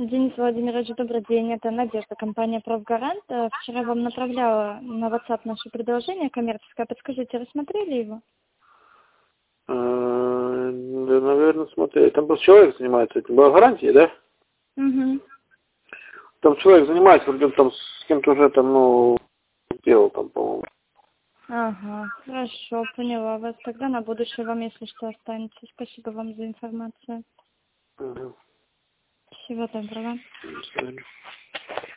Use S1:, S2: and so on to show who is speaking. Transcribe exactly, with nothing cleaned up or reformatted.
S1: Денис Владимирович, добрый день. Это Надежда, компания «Профгарант». Э, Вчера вам направляла на WhatsApp наше предложение коммерческое. Подскажите, рассмотрели его?
S2: А, Да, наверное, смотри. Там просто человек занимается этим. Была гарантия, да?
S1: Угу.
S2: Там человек занимается, вроде там с кем-то уже там, ну, делал там, по-моему.
S1: Ага, хорошо, поняла вас. Тогда на будущее вам, если что, останется. Спасибо вам за информацию.
S2: Ага.
S1: Всего доброго.
S2: До свидания.